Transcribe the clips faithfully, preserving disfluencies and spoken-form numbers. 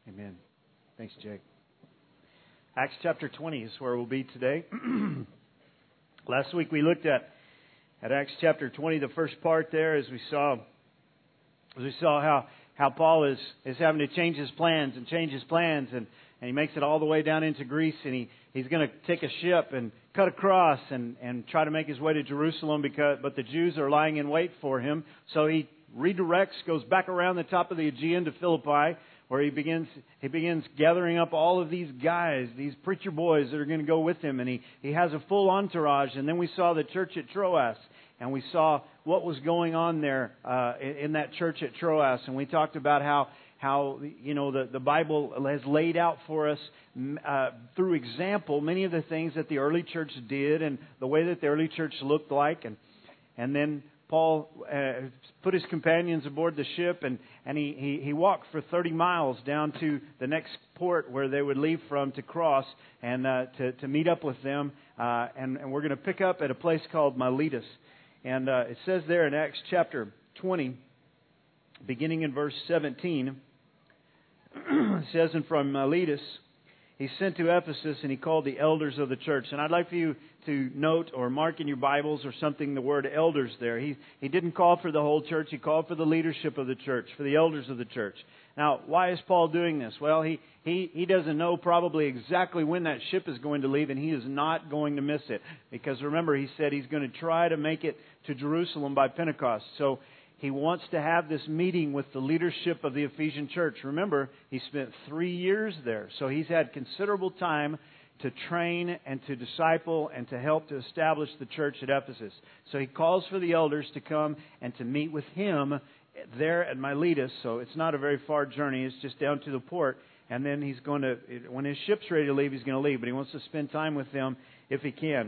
Amen. Thanks, Jake. Acts chapter twenty is where we'll be today. Last week we looked at at Acts chapter twenty, the first part there, as we saw as we saw how how Paul is is having to change his plans and change his plans, and, and he makes it all the way down into Greece, and he, he's going to take a ship and cut across and, and try to make his way to Jerusalem, because but the Jews are lying in wait for him. So he redirects, goes back around the top of the Aegean to Philippi, where he begins he begins gathering up all of these guys, these preacher boys that are going to go with him, and he, he has a full entourage. And then we saw the church at Troas, and we saw what was going on there uh, in that church at Troas, and we talked about how how you know the, the Bible has laid out for us uh, through example many of the things that the early church did and the way that the early church looked like, and and then Paul uh, put his companions aboard the ship, and, and he, he, he walked for thirty miles down to the next port where they would leave from to cross and uh, to, to meet up with them. Uh, and, and we're going to pick up at a place called Miletus. And uh, it says there in Acts chapter twenty, beginning in verse seventeen, it says, "And from Miletus he sent to Ephesus, and he called the elders of the church." And I'd like for you to note or mark in your Bibles or something the word elders there. He he didn't call for the whole church. He called for the leadership of the church, for the elders of the church. Now, why is Paul doing this? Well, he, he, he doesn't know probably exactly when that ship is going to leave, and he is not going to miss it. Because remember, he said he's going to try to make it to Jerusalem by Pentecost. So he wants to have this meeting with the leadership of the Ephesian church. Remember, he spent three years there. So he's had considerable time to train and to disciple and to help to establish the church at Ephesus. So he calls for the elders to come and to meet with him there at Miletus. So it's not a very far journey. It's just down to the port. And then he's going to, when his ship's ready to leave, he's going to leave. But he wants to spend time with them if he can.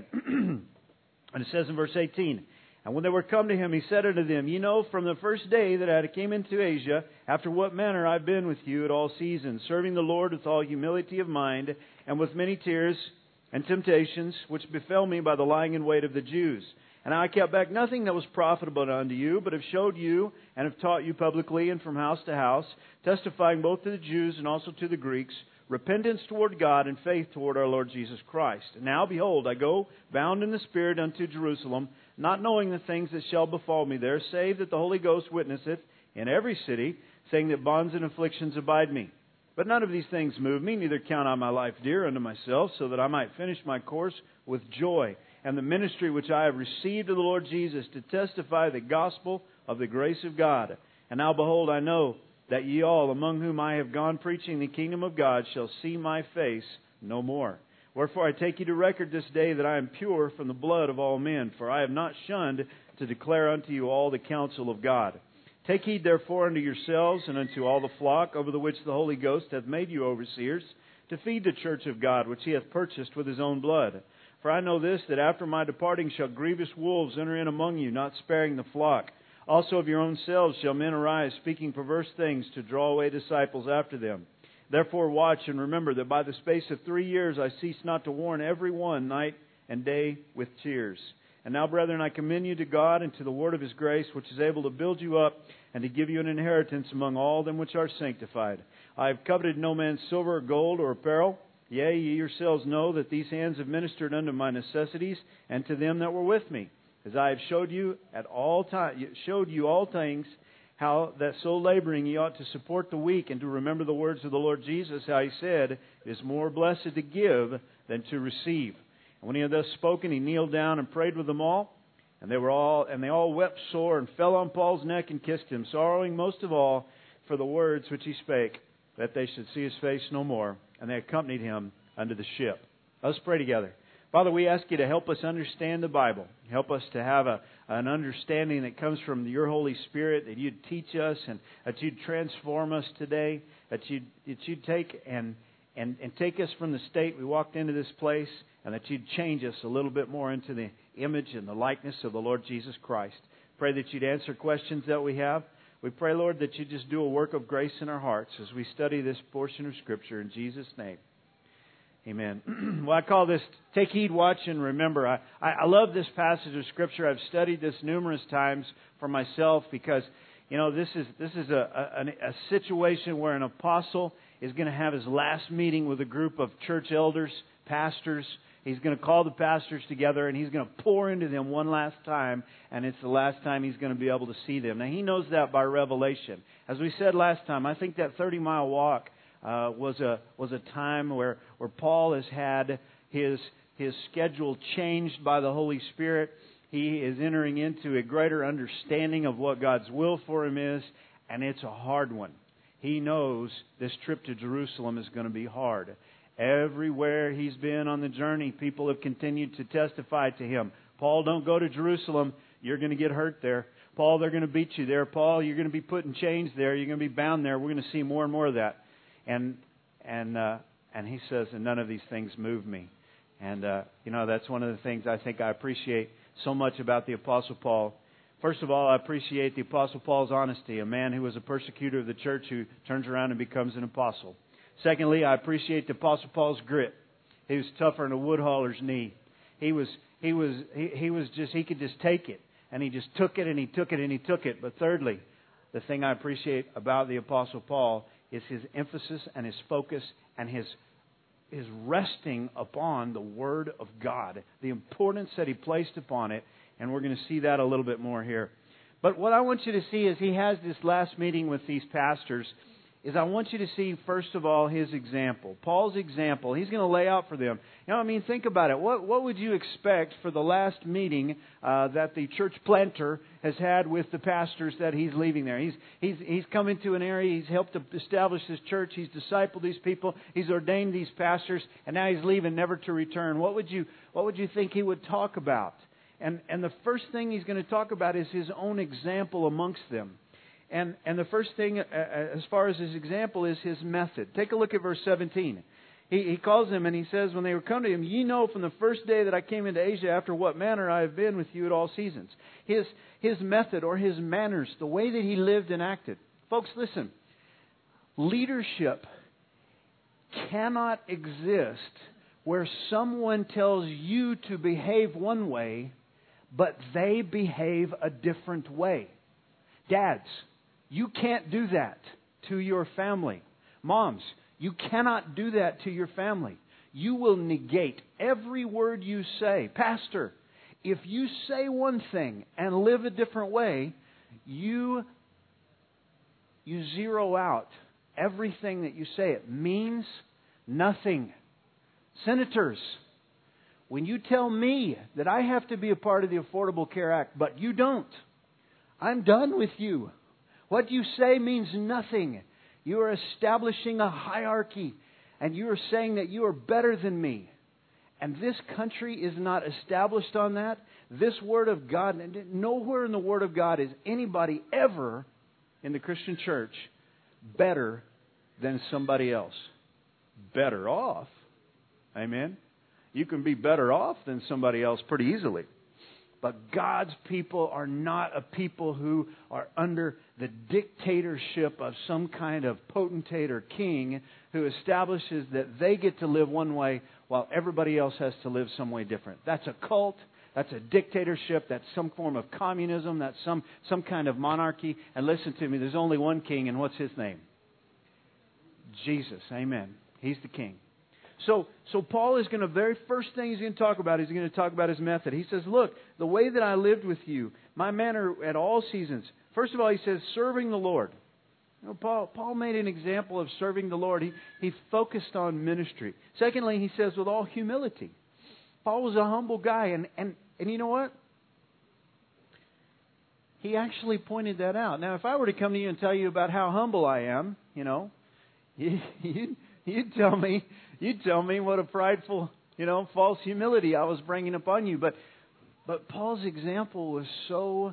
And it says in verse eighteen, "And when they were come to him, he said unto them, Ye know from the first day that I came into Asia, after what manner I've been with you at all seasons, serving the Lord with all humility of mind, and with many tears and temptations, which befell me by the lying in wait of the Jews. And I kept back nothing that was profitable unto you, but have showed you and have taught you publicly and from house to house, testifying both to the Jews and also to the Greeks, repentance toward God and faith toward our Lord Jesus Christ. And now, behold, I go bound in the Spirit unto Jerusalem, not knowing the things that shall befall me there, save that the Holy Ghost witnesseth in every city, saying that bonds and afflictions abide me. But none of these things move me, neither count I my life dear unto myself, so that I might finish my course with joy, and the ministry which I have received of the Lord Jesus, to testify the gospel of the grace of God. And now, behold, I know that ye all, among whom I have gone preaching the kingdom of God, shall see my face no more. Wherefore I take you to record this day that I am pure from the blood of all men, for I have not shunned to declare unto you all the counsel of God. Take heed therefore unto yourselves and unto all the flock over the which the Holy Ghost hath made you overseers, to feed the church of God, which he hath purchased with his own blood. For I know this, that after my departing shall grievous wolves enter in among you, not sparing the flock. Also of your own selves shall men arise, speaking perverse things, to draw away disciples after them. Therefore watch and remember that by the space of three years I cease not to warn every one night and day with tears. And now, brethren, I commend you to God and to the word of his grace, which is able to build you up and to give you an inheritance among all them which are sanctified. I have coveted no man's silver or gold or apparel. Yea, ye yourselves know that these hands have ministered unto my necessities and to them that were with me, as I have showed you at all time, showed you all things, how that so laboring ye ought to support the weak, and to remember the words of the Lord Jesus, how he said, It is more blessed to give than to receive. And when he had thus spoken, he kneeled down and prayed with them all, and they were all and they all wept sore and fell on Paul's neck and kissed him, sorrowing most of all for the words which he spake, that they should see his face no more. And they accompanied him unto the ship. Let's pray together. Father, we ask you to help us understand the Bible. Help us to have a, an understanding that comes from your Holy Spirit, that you'd teach us and that you'd transform us today, that you'd, that you'd take and, and, and take us from the state we walked into this place, and that you'd change us a little bit more into the image and the likeness of the Lord Jesus Christ. Pray that you'd answer questions that we have. We pray, Lord, that you just do a work of grace in our hearts as we study this portion of Scripture in Jesus' name. Amen. Well, I call this Take Heed, Watch, and Remember. I, I, I love this passage of Scripture. I've studied this numerous times for myself because You know, this is this is a, a, a situation where an apostle is going to have his last meeting with a group of church elders, pastors. He's going to call the pastors together and he's going to pour into them one last time, and it's the last time he's going to be able to see them. Now, he knows that by revelation. As we said last time, I think that thirty-mile walk uh, was a was a time where, where Paul has had his his schedule changed by the Holy Spirit. He is entering into a greater understanding of what God's will for him is, and it's a hard one. He knows this trip to Jerusalem is going to be hard. Everywhere he's been on the journey, people have continued to testify to him. Paul, don't go to Jerusalem. You're going to get hurt there. Paul, they're going to beat you there. Paul, you're going to be put in chains there. You're going to be bound there. We're going to see more and more of that. And and uh, and he says, and none of these things move me. And, uh, you know, that's one of the things I think I appreciate so much about the Apostle Paul. First of all, I appreciate the Apostle Paul's honesty, a man who was a persecutor of the church who turns around and becomes an apostle. Secondly, I appreciate the Apostle Paul's grit. He was tougher than a wood hauler's knee. He was, he was, he, he was just, he could just take it. And he just took it and he took it and he took it. But thirdly, the thing I appreciate about the Apostle Paul is his emphasis and his focus and his, his resting upon the Word of God. The importance that he placed upon it. And we're going to see that a little bit more here. But what I want you to see as he has this last meeting with these pastors is I want you to see, first of all, his example. Paul's example. He's going to lay out for them. You know, I mean, think about it. What what would you expect for the last meeting uh, that the church planter has had with the pastors that he's leaving there? He's he's he's come into an area. He's helped to establish this church. He's discipled these people. He's ordained these pastors, and now he's leaving, never to return. What would you what would you think he would talk about? And and the first thing he's going to talk about is his own example amongst them. And and the first thing, uh, as far as his example, is his method. Take a look at verse seventeen. He, he calls them and he says, when they were come to him, ye know from the first day that I came into Asia, after what manner I have been with you at all seasons. His his method or his manners, the way that he lived and acted. Folks, listen. Leadership cannot exist where someone tells you to behave one way, but they behave a different way. Dads, you can't do that to your family. Moms, you cannot do that to your family. You will negate every word you say. Pastor, if you say one thing and live a different way, you, you zero out everything that you say. It means nothing. Senators, when you tell me that I have to be a part of the Affordable Care Act, but you don't, I'm done with you. What you say means nothing. You are establishing a hierarchy, and you are saying that you are better than me. And this country is not established on that. This Word of God, nowhere in the Word of God is anybody ever in the Christian church better than somebody else. Better off. Amen. You can be better off than somebody else pretty easily. But God's people are not a people who are under the dictatorship of some kind of potentate or king who establishes that they get to live one way while everybody else has to live some way different. That's a cult. That's a dictatorship. That's some form of communism. That's some, some kind of monarchy. And listen to me, there's only one king, and what's his name? Jesus. Amen. He's the king. So, so Paul is going to, very first thing he's going to talk about, he's going to talk about his method. He says, look, the way that I lived with you, my manner at all seasons. First of all, he says, serving the Lord. You know, Paul, Paul made an example of serving the Lord. He, he focused on ministry. Secondly, he says, with all humility. Paul was a humble guy, and, and, and you know what? He actually pointed that out. Now, if I were to come to you and tell you about how humble I am, you know, you, you, you'd tell me... You'd tell me what a prideful, you know, false humility I was bringing upon you. But but Paul's example was so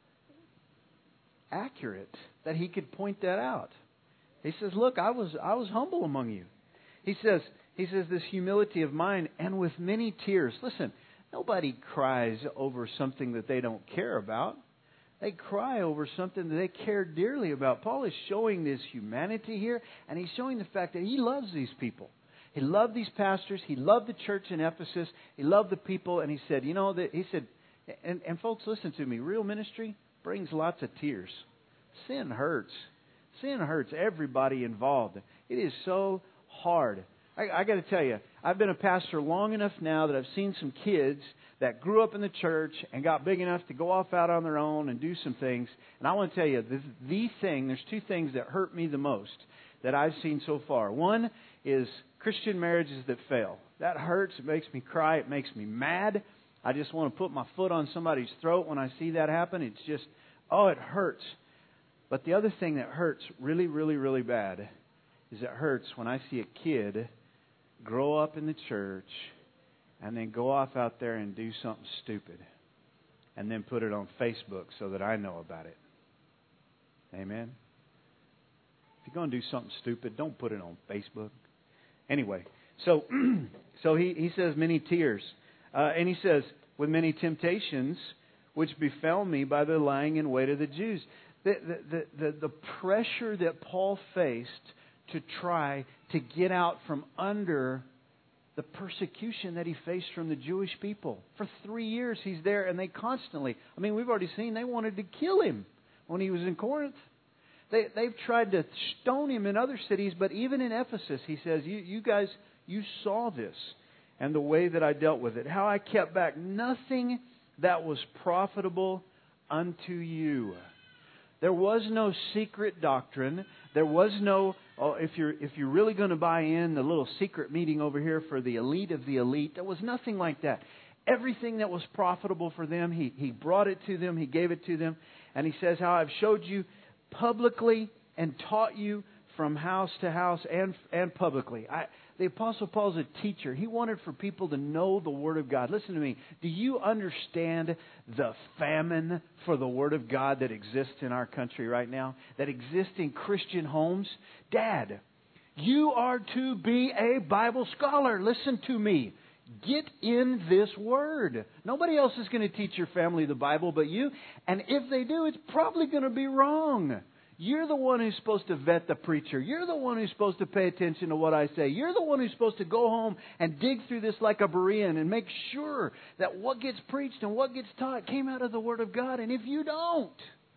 accurate that he could point that out. He says, look, I was I was humble among you. He says, he says this humility of mine and with many tears. Listen, nobody cries over something that they don't care about. They cry over something that they care dearly about. Paul is showing this humanity here, and he's showing the fact that he loves these people. He loved these pastors. He loved the church in Ephesus. He loved the people. And he said, you know, that he said, and, and folks, listen to me. Real ministry brings lots of tears. sin hurts. Sin hurts everybody involved. It is so hard. I, I got to tell you, I've been a pastor long enough now that I've seen some kids that grew up in the church and got big enough to go off out on their own and do some things. And I want to tell you, this, the thing, there's two things that hurt me the most that I've seen so far. One is Christian marriages that fail. That hurts. It makes me cry. It makes me mad. I just want to put my foot on somebody's throat when I see that happen. It's just, oh, it hurts. But the other thing that hurts really, really, really bad is it hurts when I see a kid grow up in the church and then go off out there and do something stupid and then put it on Facebook so that I know about it. Amen? If you're going to do something stupid, don't put it on Facebook. Anyway, so so he, he says many tears. Uh, and he says, with many temptations which befell me by the lying in wait of the Jews. The, the, the, the pressure that Paul faced to try to get out from under the persecution that he faced from the Jewish people. For three years he's there and they constantly, I mean, we've already seen they wanted to kill him when he was in Corinth. They, they've tried to stone him in other cities, but even in Ephesus, he says, you, you guys, you saw this and the way that I dealt with it. How I kept back nothing that was profitable unto you. There was no secret doctrine. There was no, oh, if you're if you're really going to buy in, the little secret meeting over here for the elite of the elite. There was nothing like that. Everything that was profitable for them, he, he brought it to them. He gave it to them. And he says how I've showed you publicly and taught you from house to house and and publicly. I, the Apostle Paul's a teacher. He wanted for people to know the Word of God. Listen to me. Do you understand the famine for the Word of God that exists in our country right now? That exists in Christian homes? Dad, you are to be a Bible scholar. Listen to me. Get in this Word. Nobody else is going to teach your family the Bible but you. And if they do, it's probably going to be wrong. You're the one who's supposed to vet the preacher. You're the one who's supposed to pay attention to what I say. You're the one who's supposed to go home and dig through this like a Berean and make sure that what gets preached and what gets taught came out of the Word of God. And if you don't,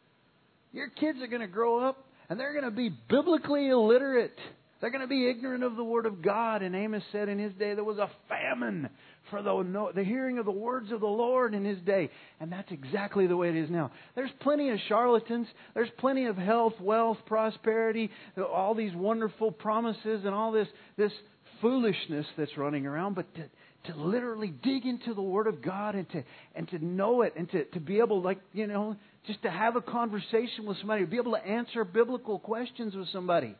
your kids are going to grow up and they're going to be biblically illiterate. They're going to be ignorant of the Word of God. And Amos said in his day there was a famine for the, the hearing of the words of the Lord in his day. And that's exactly the way it is now. There's plenty of charlatans. There's plenty of health, wealth, prosperity, all these wonderful promises and all this, this foolishness that's running around. But to, to literally dig into the Word of God and to and to know it and to, to be able, like, you know, just to have a conversation with somebody, to be able to answer biblical questions with somebody.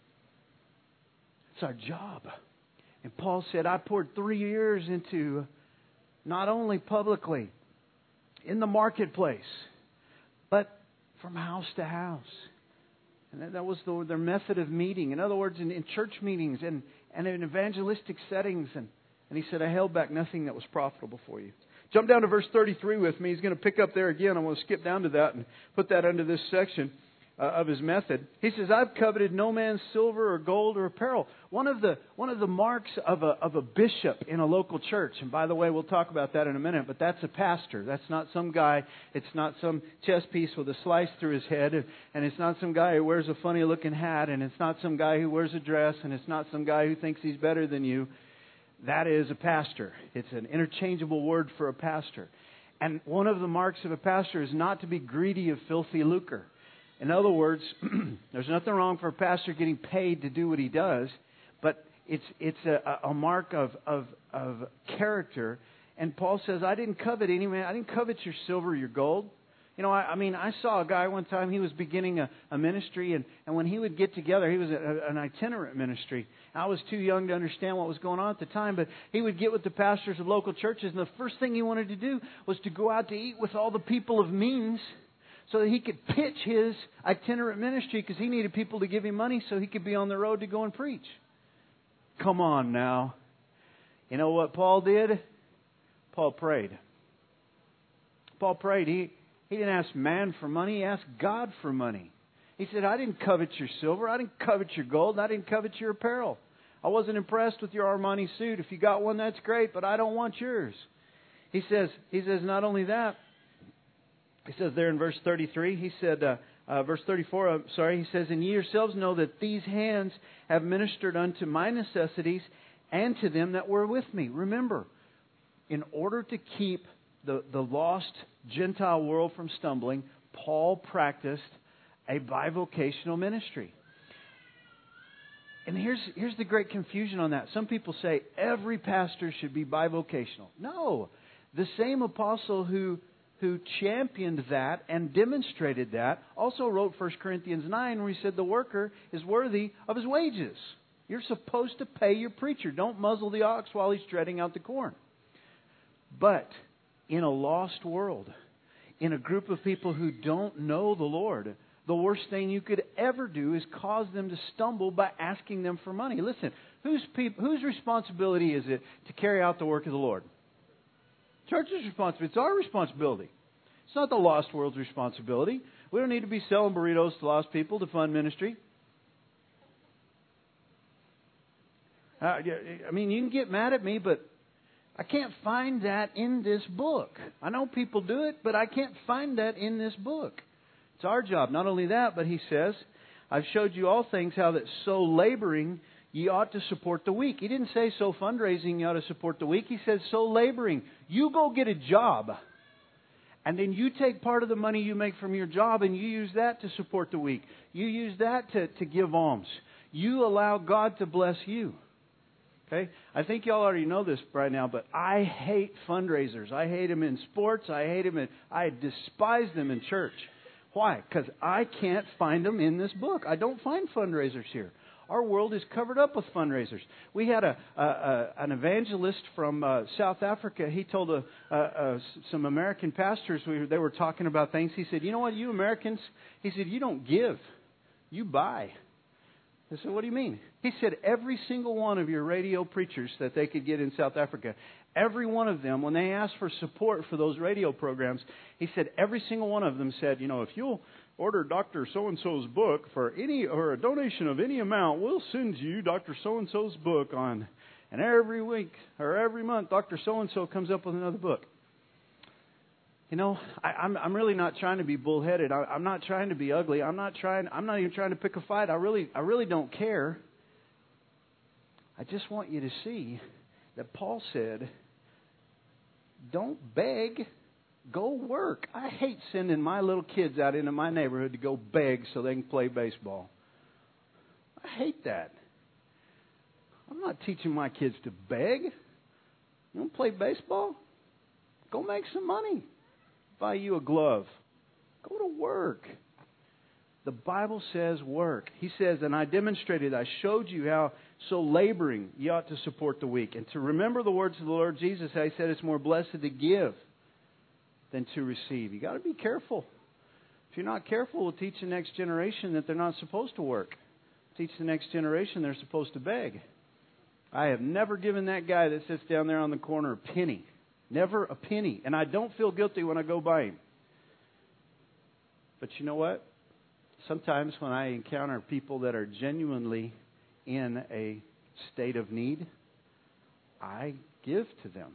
It's our job. And Paul said, I poured three years into not only publicly, in the marketplace, but from house to house. And that was the, their method of meeting. In other words, in, in church meetings and, and in evangelistic settings. And, and he said, I held back nothing that was profitable for you. Jump down to verse thirty-three with me. He's going to pick up there again. I want to skip down to that and put that under this section of his method. He says, I've coveted no man's silver or gold or apparel. One of the one of the marks of a of a bishop in a local church, and by the way, we'll talk about that in a minute, but that's a pastor. That's not some guy. It's not some chess piece with a slice through his head, and it's not some guy who wears a funny looking hat, and it's not some guy who wears a dress, and it's not some guy who thinks he's better than you. That is a pastor. It's an interchangeable word for a pastor. And one of the marks of a pastor is not to be greedy of filthy lucre. In other words, there's nothing wrong for a pastor getting paid to do what he does, but it's it's a, a mark of, of of character. And Paul says, I didn't covet any man. I didn't covet your silver, your gold. You know, I, I mean, I saw a guy one time, he was beginning a, a ministry, and, and when he would get together, he was a, an itinerant ministry. I was too young to understand what was going on at the time, but he would get with the pastors of local churches, and the first thing he wanted to do was to go out to eat with all the people of means, so that he could pitch his itinerant ministry, because he needed people to give him money so he could be on the road to go and preach. Come on now. You know what Paul did? Paul prayed. Paul prayed. He, he didn't ask man for money. He asked God for money. He said, I didn't covet your silver. I didn't covet your gold. I didn't covet your apparel. I wasn't impressed with your Armani suit. If you got one, that's great, but I don't want yours. He says, he says, not only that, he says there in verse thirty-three, he said, uh, Uh, verse thirty-four, I'm sorry, he says, "And ye yourselves know that these hands have ministered unto my necessities and to them that were with me." Remember, in order to keep the, the lost Gentile world from stumbling, Paul practiced a bivocational ministry. And here's, here's the great confusion on that. Some people say every pastor should be bivocational. No, the same apostle who who championed that and demonstrated that, also wrote First Corinthians nine where he said the worker is worthy of his wages. You're supposed to pay your preacher. Don't muzzle the ox while he's treading out the corn. But in a lost world, in a group of people who don't know the Lord, the worst thing you could ever do is cause them to stumble by asking them for money. Listen, whose, peop- whose responsibility is it to carry out the work of the Lord? Church's responsibility. It's our responsibility. It's not the lost world's responsibility. We don't need to be selling burritos to lost people to fund ministry. Uh, I mean, you can get mad at me, but I can't find that in this book. I know people do it, but I can't find that in this book. It's our job. Not only that, but he says, "I've showed you all things how that so laboring ye ought to support the weak." He didn't say so fundraising you ought to support the weak. He said so laboring. You go get a job. And then you take part of the money you make from your job and you use that to support the weak. You use that to, to give alms. You allow God to bless you. Okay? I think y'all already know this right now, but I hate fundraisers. I hate them in sports. I hate them in, I despise them in church. Why? Because I can't find them in this book. I don't find fundraisers here. Our world is covered up with fundraisers. We had a, a, a an evangelist from uh, South Africa. He told a, a, a, some American pastors, we, they were talking about things. He said, "You know what, you Americans," he said, "you don't give, you buy." I said, "What do you mean?" He said, "Every single one of your radio preachers that they could get in South Africa, every one of them, when they asked for support for those radio programs," he said, every single one of them said, "You know, if you'll order Doctor So-and-so's book for any, or a donation of any amount, we'll send you Doctor So-and-so's book on." And every week or every month, Doctor So-and-so comes up with another book. You know, I, I'm, I'm really not trying to be bullheaded. I, I'm not trying to be ugly. I'm not trying. I'm not even trying to pick a fight. I really, I really don't care. I just want you to see that Paul said, "Don't beg. Go work." I hate sending my little kids out into my neighborhood to go beg so they can play baseball. I hate that. I'm not teaching my kids to beg. You want to play baseball? Go make some money. Buy you a glove. Go to work. The Bible says work. He says, "And I demonstrated, I showed you how so laboring you ought to support the weak." And to remember the words of the Lord Jesus, I said it's more blessed to give than to receive. You got to be careful. If you're not careful, we'll teach the next generation that they're not supposed to work. Teach the next generation they're supposed to beg. I have never given that guy that sits down there on the corner a penny. Never a penny. And I don't feel guilty when I go by him. But you know what? Sometimes when I encounter people that are genuinely in a state of need, I give to them.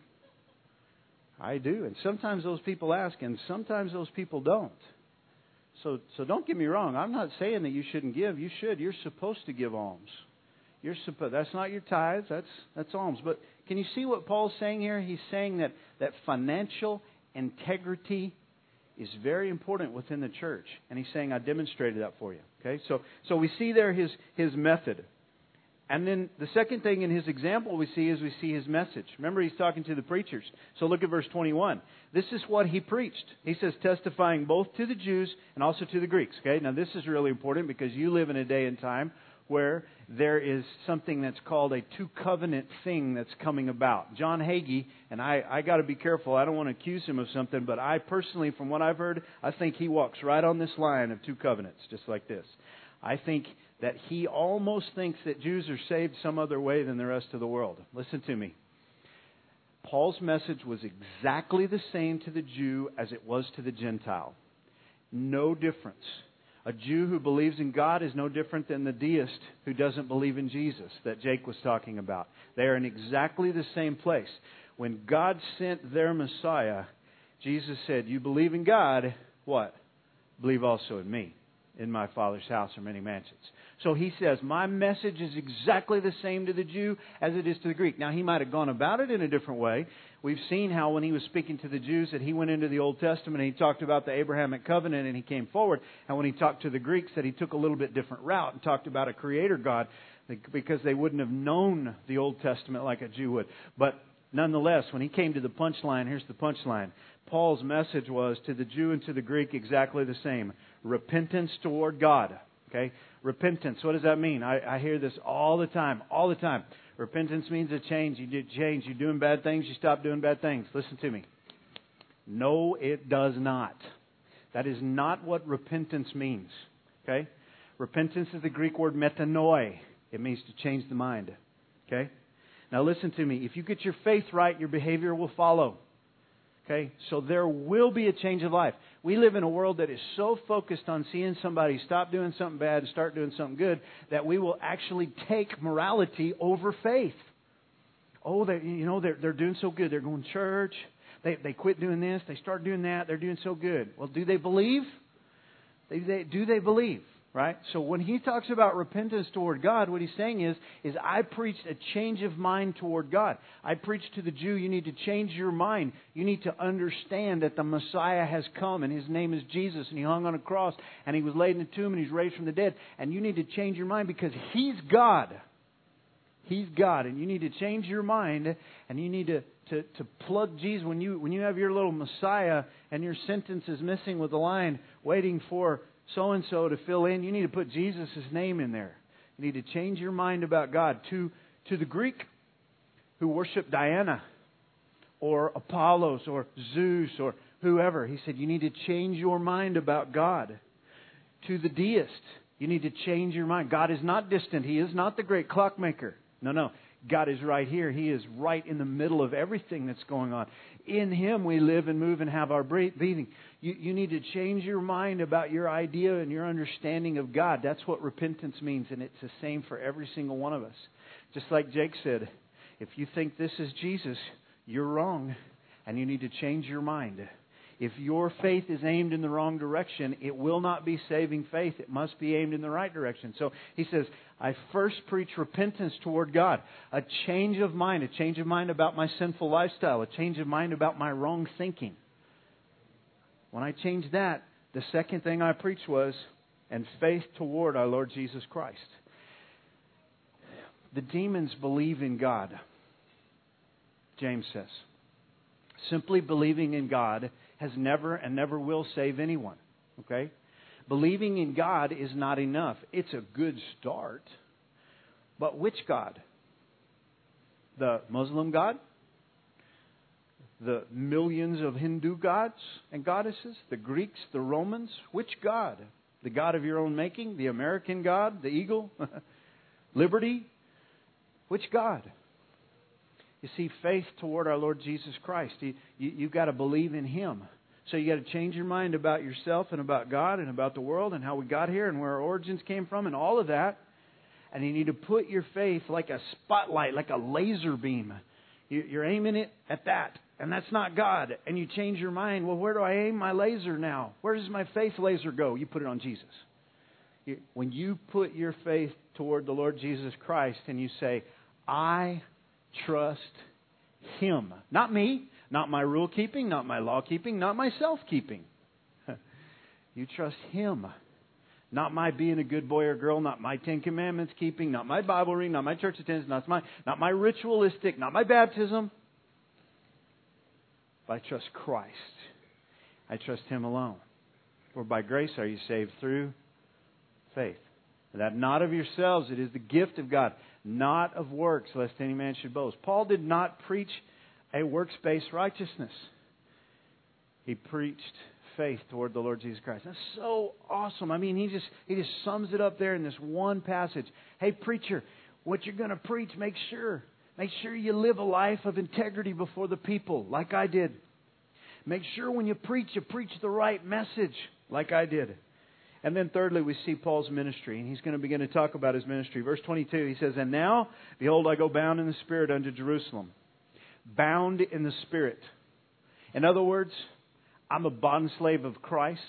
I do. And sometimes those people ask, and sometimes those people don't. So so don't get me wrong. I'm not saying that you shouldn't give. You should. You're supposed to give alms. You're supposed. That's not your tithes. That's that's alms. But can you see what Paul's saying here? He's saying that, that financial integrity is very important within the church. And he's saying, I demonstrated that for you. Okay? So so we see there his his method. And then the second thing in his example we see is we see his message. Remember, he's talking to the preachers. So look at verse twenty-one. This is what he preached. He says, testifying both to the Jews and also to the Greeks. Okay, now this is really important because you live in a day and time where there is something that's called a two-covenant thing that's coming about. John Hagee, and I, I got to be careful. I don't want to accuse him of something, but I personally, from what I've heard, I think he walks right on this line of two covenants, just like this. I think that he almost thinks that Jews are saved some other way than the rest of the world. Listen to me. Paul's message was exactly the same to the Jew as it was to the Gentile. No difference. A Jew who believes in God is no different than the deist who doesn't believe in Jesus that Jake was talking about. They are in exactly the same place. When God sent their Messiah, Jesus said, you believe in God, what? Believe also in me. In my Father's house are many mansions. So he says, my message is exactly the same to the Jew as it is to the Greek. Now, he might have gone about it in a different way. We've seen how when he was speaking to the Jews that he went into the Old Testament and he talked about the Abrahamic covenant and he came forward. And when he talked to the Greeks that he took a little bit different route and talked about a creator God because they wouldn't have known the Old Testament like a Jew would. But nonetheless, when he came to the punchline, here's the punchline. Paul's message was to the Jew and to the Greek exactly the same. Repentance toward God. Okay? Repentance. What does that mean? I, I hear this all the time. All the time. Repentance means a change. You do change. You're doing bad things. You stop doing bad things. Listen to me. No, it does not. That is not what repentance means. Okay? Repentance is the Greek word metanoi. It means to change the mind. Okay? Now listen to me. If you get your faith right, your behavior will follow. Okay, so there will be a change of life. We live in a world that is so focused on seeing somebody stop doing something bad and start doing something good that we will actually take morality over faith. Oh, they, you know, they're they're doing so good. They're going to church. They they quit doing this. They start doing that. They're doing so good. Well, do they believe? They, they, do they believe? Right? So when he talks about repentance toward God, what he's saying is, is I preached a change of mind toward God. I preached to the Jew, you need to change your mind. You need to understand that the Messiah has come and His name is Jesus and He hung on a cross and He was laid in a tomb and He's raised from the dead. And you need to change your mind because He's God. He's God. And you need to change your mind and you need to, to, to plug Jesus. When you, when you have your little Messiah and your sentence is missing with the line waiting for so-and-so to fill in, you need to put Jesus' name in there. You need to change your mind about God. To, to the Greek who worship Diana or Apollos or Zeus or whoever, he said you need to change your mind about God. To the deist, you need to change your mind. God is not distant. He is not the great clockmaker. No, no. God is right here. He is right in the middle of everything that's going on. In Him we live and move and have our being. You, you need to change your mind about your idea and your understanding of God. That's what repentance means, and it's the same for every single one of us. Just like Jake said, if you think this is Jesus, you're wrong, and you need to change your mind. If your faith is aimed in the wrong direction, it will not be saving faith. It must be aimed in the right direction. So he says, I first preach repentance toward God. A change of mind. A change of mind about my sinful lifestyle. A change of mind about my wrong thinking. When I changed that, the second thing I preached was, and faith toward our Lord Jesus Christ. The demons believe in God, James says. Simply believing in God has never and never will save anyone. Okay? Believing in God is not enough. It's a good start. But which God? The Muslim God? The millions of Hindu gods and goddesses? The Greeks? The Romans? Which God? The God of your own making? The American God? The eagle? Liberty? Which God? You see, faith toward our Lord Jesus Christ. You, you, you've got to believe in Him. So you got to change your mind about yourself and about God and about the world and how we got here and where our origins came from and all of that. And you need to put your faith like a spotlight, like a laser beam. You, you're aiming it at that. And that's not God. And you change your mind. Well, where do I aim my laser now? Where does my faith laser go? You put it on Jesus. You, when you put your faith toward the Lord Jesus Christ and you say, I trust Him. Not me, not my rule keeping, not my law keeping, not my self keeping. You trust Him. Not my being a good boy or girl, not my Ten Commandments keeping, not my Bible reading, not my church attendance, not my, not my ritualistic, not my baptism. But I trust Christ. I trust Him alone. For by grace are you saved through faith. And that not of yourselves, it is the gift of God, not of works, lest any man should boast. Paul did not preach a works-based righteousness. He preached faith toward the Lord Jesus Christ. That's so awesome. I mean, he just he just sums it up there in this one passage. Hey, preacher, what you're going to preach, make sure. Make sure you live a life of integrity before the people, like I did. Make sure when you preach, you preach the right message, like I did. And then thirdly, we see Paul's ministry. And he's going to begin to talk about his ministry. Verse twenty-two, he says, And now, behold, I go bound in the Spirit unto Jerusalem. Bound in the Spirit. In other words, I'm a bondslave of Christ.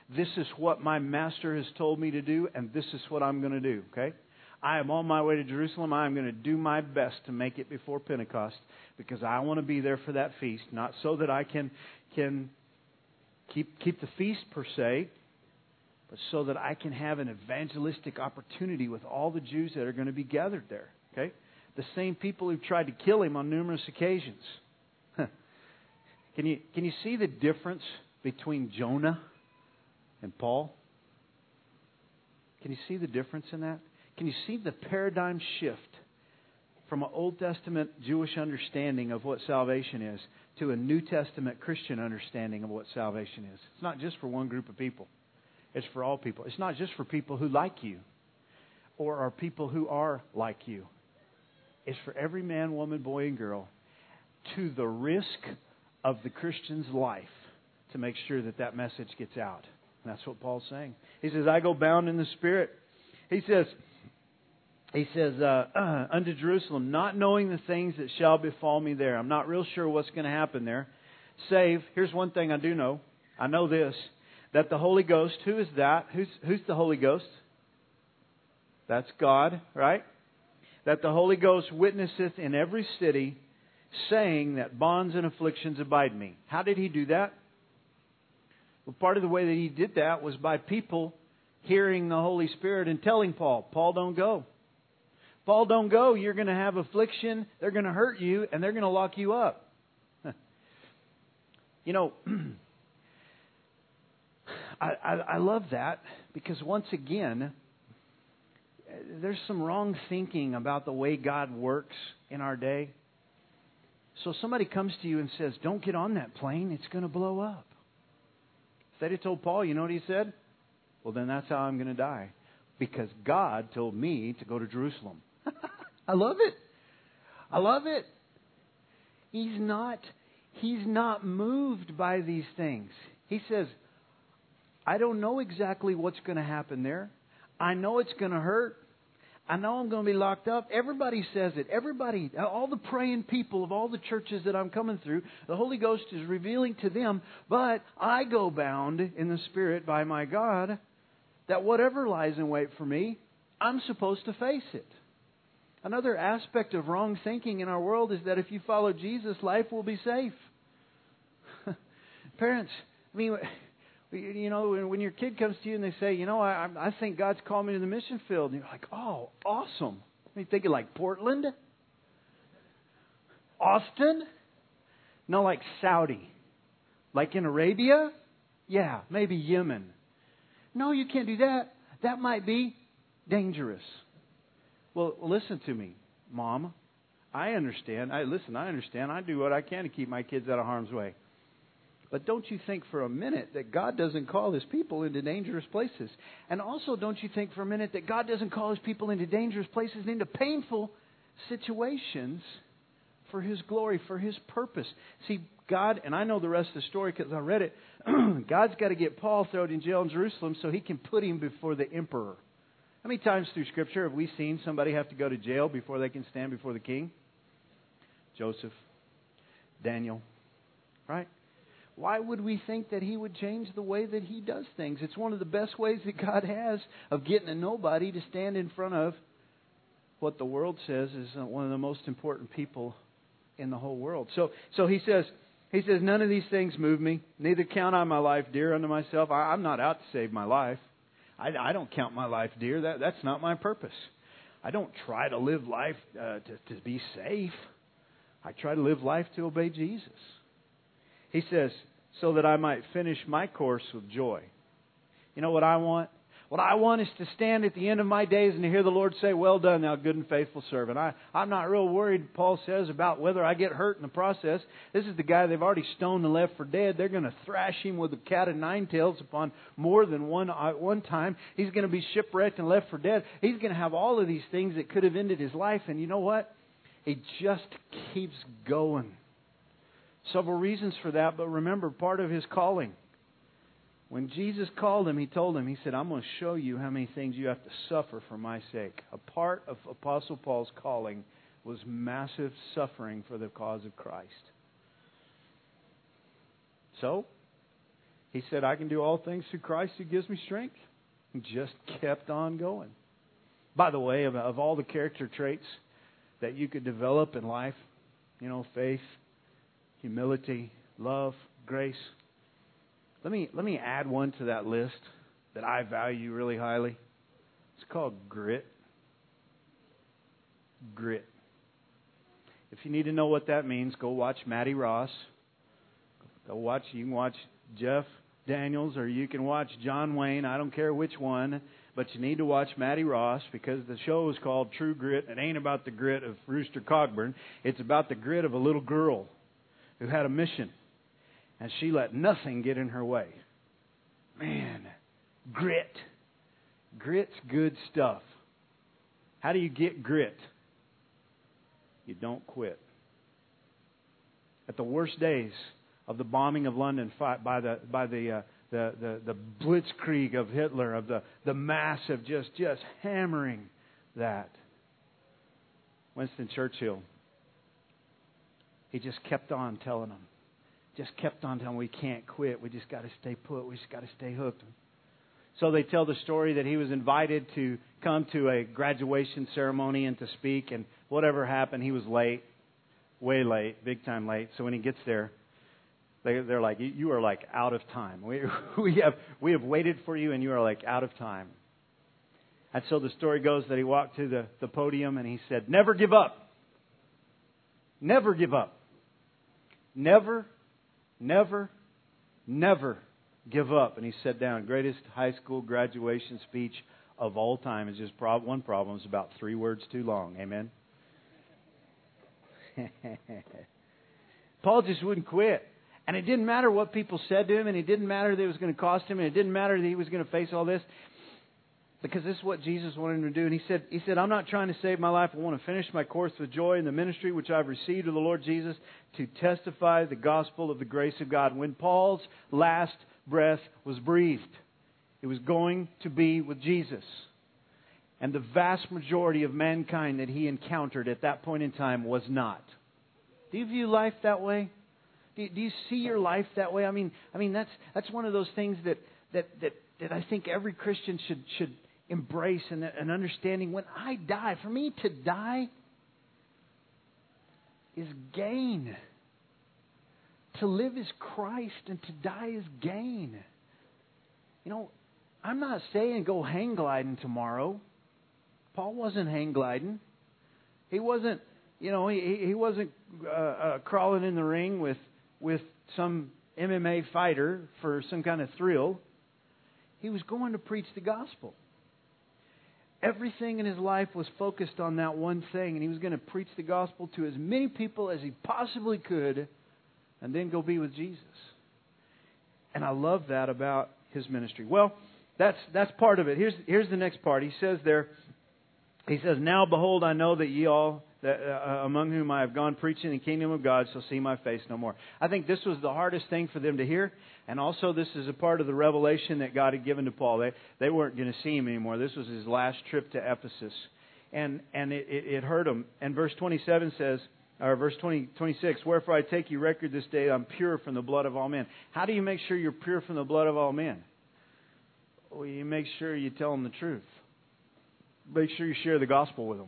This is what my master has told me to do, and this is what I'm going to do, okay? I am on my way to Jerusalem. I am going to do my best to make it before Pentecost because I want to be there for that feast, not so that I can can keep keep the feast per se, but so that I can have an evangelistic opportunity with all the Jews that are going to be gathered there, okay? The same people who've tried to kill him on numerous occasions. Can you can you see the difference between Jonah and Paul? Can you see the difference in that? Can you see the paradigm shift from an Old Testament Jewish understanding of what salvation is to a New Testament Christian understanding of what salvation is? It's not just for one group of people. It's for all people. It's not just for people who like you or are people who are like you. It's for every man, woman, boy, and girl to the risk of the Christian's life to make sure that that message gets out. And that's what Paul's saying. He says, I go bound in the Spirit. He says, he says, uh, uh, unto Jerusalem, not knowing the things that shall befall me there. I'm not real sure what's going to happen there. Save, here's one thing I do know. I know this, that the Holy Ghost, who is that? Who's, who's the Holy Ghost? That's God, right? That the Holy Ghost witnesseth in every city, saying that bonds and afflictions abide me. How did He do that? Well, part of the way that He did that was by people hearing the Holy Spirit and telling Paul, Paul, don't go. Paul, don't go. You're going to have affliction. They're going to hurt you, and they're going to lock you up. You know, I, I, I love that because once again, there's some wrong thinking about the way God works in our day. So somebody comes to you and says, don't get on that plane. It's going to blow up. If they'd have told Paul, you know what he said? Well, then that's how I'm going to die. Because God told me to go to Jerusalem. I love it. I love it. He's not, he's not moved by these things. He says, I don't know exactly what's going to happen there. I know it's going to hurt. I know I'm going to be locked up. Everybody says it. Everybody, all the praying people of all the churches that I'm coming through, the Holy Ghost is revealing to them, but I go bound in the Spirit by my God that whatever lies in wait for me, I'm supposed to face it. Another aspect of wrong thinking in our world is that if you follow Jesus, life will be safe. Parents, I mean, you know, when your kid comes to you and they say, you know, I, I think God's called me to the mission field. And you're like, oh, awesome. I mean, thinking like Portland? Austin? No, like Saudi. Like in Arabia? Yeah, maybe Yemen. No, you can't do that. That might be dangerous. Well, listen to me, Mom. I understand. I listen, I understand. I do what I can to keep my kids out of harm's way. But don't you think for a minute that God doesn't call His people into dangerous places. And also don't you think for a minute that God doesn't call His people into dangerous places and into painful situations for His glory, for His purpose. See, God, and I know the rest of the story because I read it, God's got to get Paul thrown in jail in Jerusalem so He can put him before the emperor. How many times through Scripture have we seen somebody have to go to jail before they can stand before the king? Joseph, Daniel, right? Why would we think that He would change the way that He does things? It's one of the best ways that God has of getting a nobody to stand in front of what the world says is one of the most important people in the whole world. So, so He says, He says, none of these things move me. Neither count I my life dear unto myself. I, I'm not out to save my life. I, I don't count my life dear. That, that's not my purpose. I don't try to live life uh, to, to be safe. I try to live life to obey Jesus. He says, so that I might finish my course with joy. You know what I want? What I want is to stand at the end of my days and to hear the Lord say, well done, thou good and faithful servant. I, I'm not real worried, Paul says, about whether I get hurt in the process. This is the guy they've already stoned and left for dead. They're going to thrash him with a cat of nine tails upon more than one, uh, one time. He's going to be shipwrecked and left for dead. He's going to have all of these things that could have ended his life. And you know what? He just keeps going. Several reasons for that, but remember, part of his calling. When Jesus called him, He told him, He said, I'm going to show you how many things you have to suffer for my sake. A part of Apostle Paul's calling was massive suffering for the cause of Christ. So, he said, I can do all things through Christ who gives me strength. And just kept on going. By the way, of, of all the character traits that you could develop in life, you know, faith, humility, love, grace. Let me let me add one to that list that I value really highly. It's called grit. Grit. If you need to know what that means, go watch Matty Ross. Go watch. You can watch Jeff Daniels, or you can watch John Wayne. I don't care which one, but you need to watch Matty Ross because the show is called True Grit. It ain't about the grit of Rooster Cogburn. It's about the grit of a little girl who had a mission, and she let nothing get in her way. Man, grit. Grit's good stuff. How do you get grit? You don't quit. At the worst days of the bombing of London by the by the uh, the, the the blitzkrieg of Hitler, of the the massive just just hammering that, Winston Churchill, he just kept on telling them, just kept on telling them, we can't quit. We just got to stay put. We just got to stay hooked. So they tell the story that he was invited to come to a graduation ceremony and to speak, and whatever happened, he was late, way late, big time late. So when he gets there, they, they're like, "You are like out of time. We we have we have waited for you, and you are like out of time." And so the story goes that he walked to the, the podium and he said, "Never give up. Never give up. Never, never, never give up." And he sat down. Greatest high school graduation speech of all time. Is just prob- one problem. It's about three words too long. Amen. Paul just wouldn't quit. And it didn't matter what people said to him, and it didn't matter that it was going to cost him, and it didn't matter that he was going to face all this, because this is what Jesus wanted him to do. And he said, he said, "I'm not trying to save my life. I want to finish my course with joy in the ministry which I've received of the Lord Jesus, to testify the gospel of the grace of God." When Paul's last breath was breathed, it was going to be with Jesus. And the vast majority of mankind that he encountered at that point in time was not. Do you view life that way? Do, do you see your life that way? I mean, I mean that's that's one of those things that that that, that I think every Christian should should embrace, and an understanding. When I die, for me to die is gain. To live is Christ, and to die is gain. You know, I'm not saying go hang gliding tomorrow. Paul wasn't hang gliding. He wasn't, you know, he he wasn't uh, uh, crawling in the ring with with some M M A fighter for some kind of thrill. He was going to preach the gospel. Everything in his life was focused on that one thing, and he was going to preach the gospel to as many people as he possibly could, and then go be with Jesus. And I love that about his ministry. Well, that's that's part of it. Here's here's the next part. He says there, he says, "Now behold, I know that ye all, that, uh, among whom I have gone preaching the kingdom of God, shall see my face no more." I think this was the hardest thing for them to hear. And also this is a part of the revelation that God had given to Paul. They they weren't going to see him anymore. This was his last trip to Ephesus. And and it, it, it hurt him. And verse twenty-seven says, or verse twenty, twenty-six, "Wherefore I take you record this day, I'm pure from the blood of all men." How do you make sure you're pure from the blood of all men? Well, you make sure you tell them the truth. Make sure you share the gospel with them.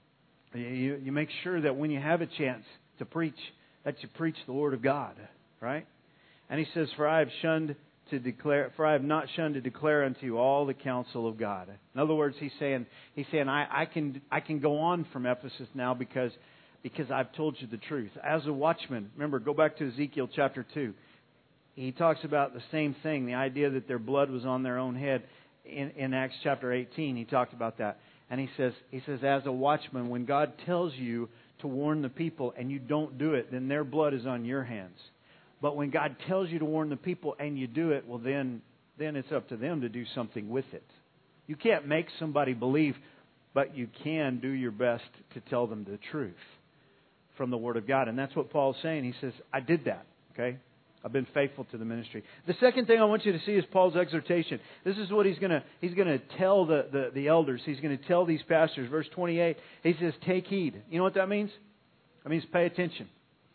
You, you make sure that when you have a chance to preach, that you preach the Word of God, right? And he says, "For I have shunned to declare, for I have not shunned to declare unto you all the counsel of God." In other words, he's saying, he's saying, I, I can I can go on from Ephesus now because because I've told you the truth. As a watchman, remember, go back to Ezekiel chapter two. He talks about the same thing, the idea that their blood was on their own head. In, in Acts chapter eighteen, he talked about that. And he says, he says, as a watchman, when God tells you to warn the people and you don't do it, then their blood is on your hands. But when God tells you to warn the people and you do it, well, then, then it's up to them to do something with it. You can't make somebody believe, but you can do your best to tell them the truth from the Word of God. And that's what Paul's saying. He says, I did that, okay? I've been faithful to the ministry. The second thing I want you to see is Paul's exhortation. This is what he's going to he's going to tell the, the, the elders. He's going to tell these pastors. Verse twenty-eight, he says, take heed. You know what that means? That means pay attention.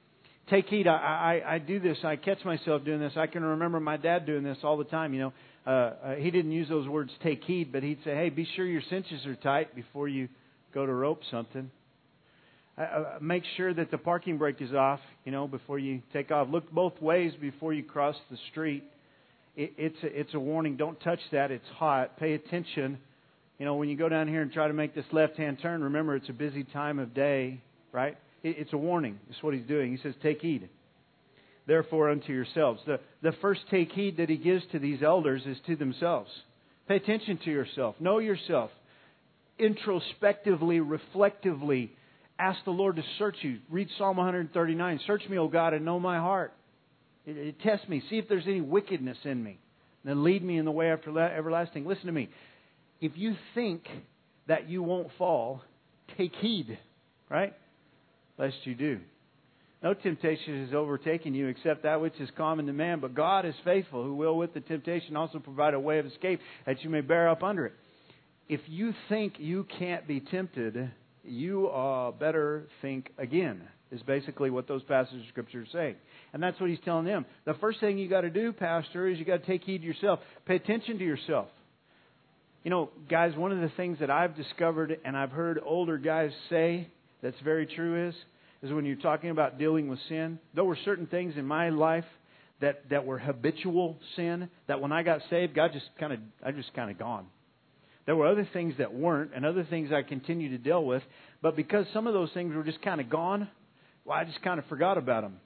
Take heed. I, I, I do this. I catch myself doing this. I can remember my dad doing this all the time. You know, uh, uh, he didn't use those words, take heed, but he'd say, hey, be sure your cinches are tight before you go to rope something. Uh, uh, make sure that the parking brake is off, you know, before you take off. Look both ways before you cross the street. It, it's, a, it's a warning. Don't touch that. It's hot. Pay attention. You know, when you go down here and try to make this left-hand turn, remember it's a busy time of day, right? It's a warning. That's what he's doing. He says, take heed, therefore, unto yourselves. The, the first take heed that he gives to these elders is to themselves. Pay attention to yourself. Know yourself. Introspectively, reflectively, ask the Lord to search you. Read Psalm one thirty-nine. Search me, O God, and know my heart. It, it test me. See if there's any wickedness in me. And then lead me in the way after everlasting. Listen to me. If you think that you won't fall, take heed, right? Lest you do. No temptation has overtaken you except that which is common to man. But God is faithful, who will with the temptation also provide a way of escape that you may bear up under it. If you think you can't be tempted, you uh, better think again, is basically what those passages of Scripture are saying. And that's what he's telling them. The first thing you got to do, Pastor, is you got to take heed to yourself. Pay attention to yourself. You know, guys, one of the things that I've discovered and I've heard older guys say that's very true is, is when you're talking about dealing with sin, there were certain things in my life that, that were habitual sin, that when I got saved, God just kind of, I just kind of gone. There were other things that weren't, and other things I continue to deal with, but because some of those things were just kind of gone, well, I just kind of forgot about them.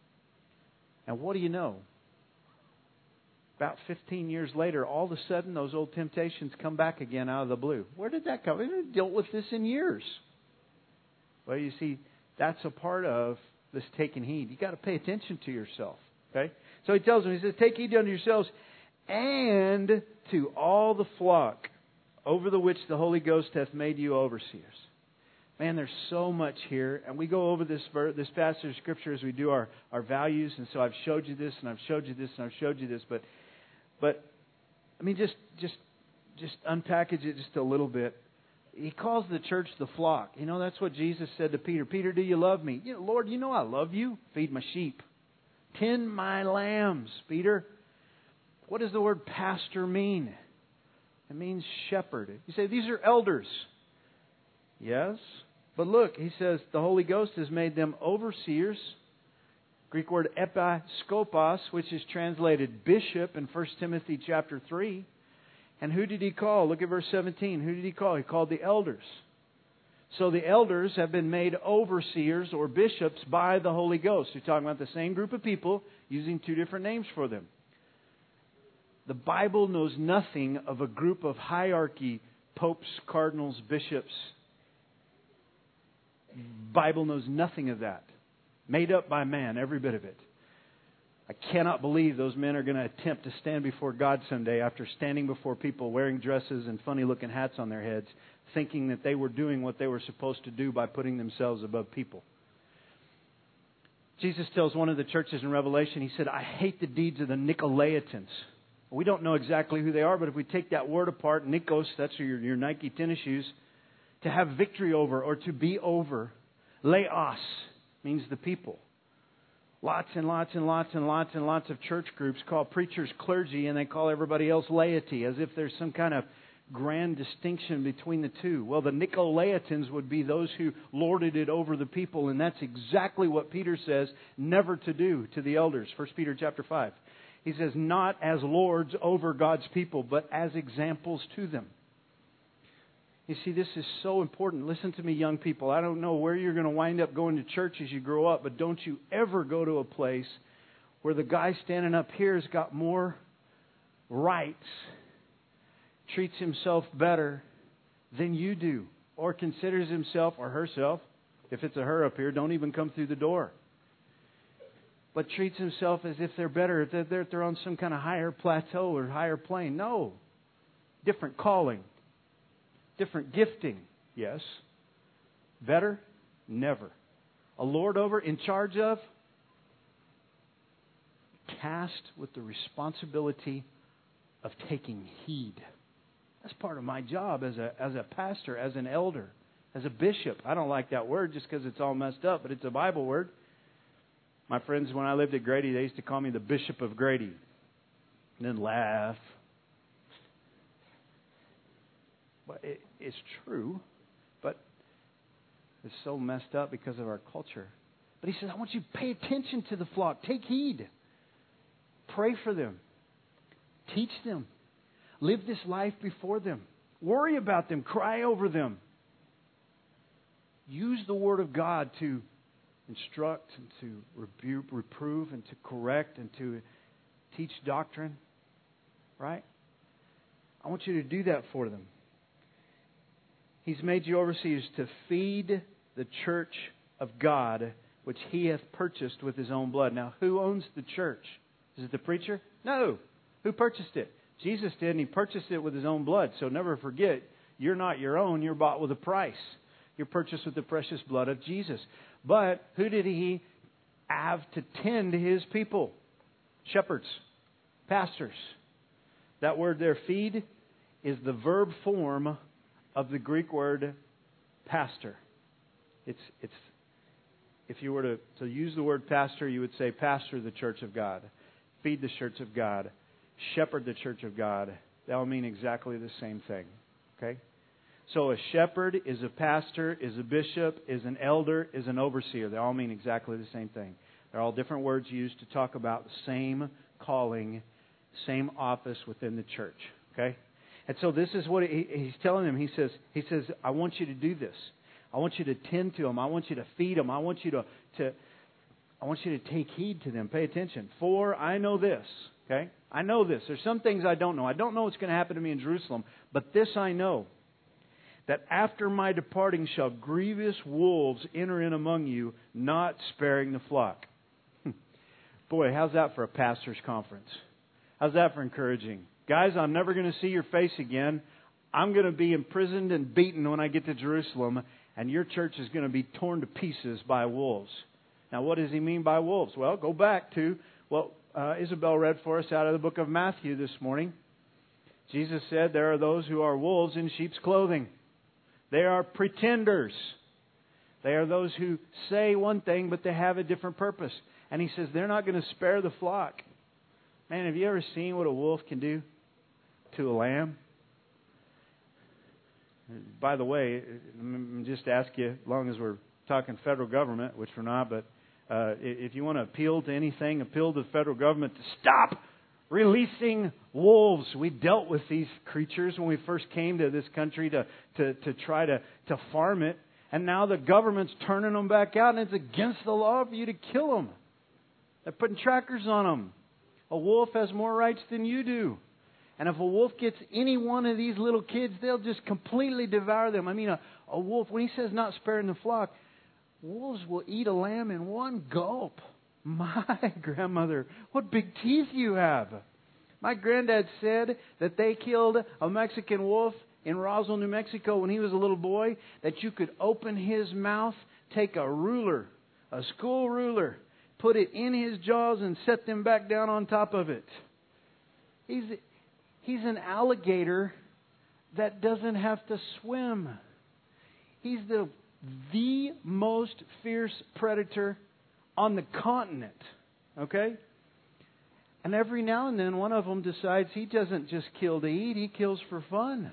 And what do you know? About fifteen years later, all of a sudden, those old temptations come back again out of the blue. Where did that come? We haven't dealt with this in years. Well, you see, that's a part of this taking heed. You've got to pay attention to yourself. Okay? So he tells them, he says, take heed unto yourselves and to all the flock over the which the Holy Ghost hath made you overseers. Man, there's so much here. And we go over this this passage of Scripture as we do our, our values. And so I've showed you this, and I've showed you this, and I've showed you this. But, but I mean, just, just, just unpackage it just a little bit. He calls the church the flock. You know, that's what Jesus said to Peter. Peter, do you love me? You know, Lord, you know I love you. Feed my sheep. Tend my lambs, Peter. What does the word pastor mean? It means shepherd. You say, these are elders. Yes. But look, he says, the Holy Ghost has made them overseers. Greek word episkopos, which is translated bishop in First Timothy chapter three. And who did he call? Look at verse seventeen. Who did he call? He called the elders. So the elders have been made overseers or bishops by the Holy Ghost. You're talking about the same group of people using two different names for them. The Bible knows nothing of a group of hierarchy, popes, cardinals, bishops. The Bible knows nothing of that. Made up by man, every bit of it. I cannot believe those men are going to attempt to stand before God someday after standing before people wearing dresses and funny-looking hats on their heads, thinking that they were doing what they were supposed to do by putting themselves above people. Jesus tells one of the churches in Revelation, he said, I hate the deeds of the Nicolaitans. We don't know exactly who they are, but if we take that word apart, Nikos, that's your, your Nike tennis shoes, to have victory over or to be over. Laos means the people. Lots and lots and lots and lots and lots of church groups call preachers clergy, and they call everybody else laity, as if there's some kind of grand distinction between the two. Well, the Nicolaitans would be those who lorded it over the people, and that's exactly what Peter says never to do to the elders. First Peter chapter five. He says, not as lords over God's people, but as examples to them. You see, this is so important. Listen to me, young people. I don't know where you're going to wind up going to church as you grow up, but don't you ever go to a place where the guy standing up here has got more rights, treats himself better than you do, or considers himself or herself, if it's a her up here, don't even come through the door, but treats himself as if they're better, if they're, they're on some kind of higher plateau or higher plane. No. Different calling. Different gifting, yes. Better? Never. A lord over, in charge of? Tasked with the responsibility of taking heed. That's part of my job as a as a pastor, as an elder, as a bishop. I don't like that word just because it's all messed up, but it's a Bible word. My friends, when I lived at Grady, they used to call me the Bishop of Grady. And then laugh. But it, it's true. But it's so messed up because of our culture. But he says, I want you to pay attention to the flock. Take heed. Pray for them. Teach them. Live this life before them. Worry about them. Cry over them. Use the Word of God to instruct and to rebuke, reprove and to correct and to teach doctrine. Right? I want you to do that for them. He's made you overseers to feed the church of God, which He hath purchased with His own blood. Now, who owns the church? Is it the preacher? No. Who purchased it? Jesus did, and He purchased it with His own blood. So never forget, you're not your own. You're bought with a price. You're purchased with the precious blood of Jesus. But who did He have to tend His people? Shepherds. Pastors. That word there, feed, is the verb form of the Greek word pastor. It's it's if you were to, to use the word pastor, you would say pastor the church of God. Feed the church of God. Shepherd the church of God. That will mean exactly the same thing. Okay? So a shepherd is a pastor, is a bishop, is an elder, is an overseer. They all mean exactly the same thing. They're all different words used to talk about the same calling, same office within the church. Okay? And so this is what he, he's telling them. He says, he says, I want you to do this. I want you to tend to them. I want you to feed them. I want you to, to I want you to take heed to them. Pay attention. For I know this. Okay? I know this. There's some things I don't know. I don't know what's going to happen to me in Jerusalem. But this I know, that after my departing shall grievous wolves enter in among you, not sparing the flock. Boy, how's that for a pastor's conference? How's that for encouraging? Guys, I'm never going to see your face again. I'm going to be imprisoned and beaten when I get to Jerusalem, and your church is going to be torn to pieces by wolves. Now, what does he mean by wolves? Well, go back to what uh, Isabel read for us out of the book of Matthew this morning. Jesus said there are those who are wolves in sheep's clothing. They are pretenders. They are those who say one thing, but they have a different purpose. And he says they're not going to spare the flock. Man, have you ever seen what a wolf can do to a lamb? By the way, just ask you, as long as we're talking federal government, which we're not, but uh, if you want to appeal to anything, appeal to the federal government to stop releasing wolves. We dealt with these creatures when we first came to this country to, to, to try to, to farm it. And now the government's turning them back out, and it's against the law for you to kill them. They're putting trackers on them. A wolf has more rights than you do. And if a wolf gets any one of these little kids, they'll just completely devour them. I mean, a, a wolf, when he says not sparing the flock, wolves will eat a lamb in one gulp. My grandmother, what big teeth you have. My granddad said that they killed a Mexican wolf in Roswell, New Mexico when he was a little boy, that you could open his mouth, take a ruler, a school ruler, put it in his jaws and set them back down on top of it. He's, he's an alligator that doesn't have to swim. He's the, the most fierce predator on the continent. Okay? And every now and then one of them decides he doesn't just kill to eat, he kills for fun.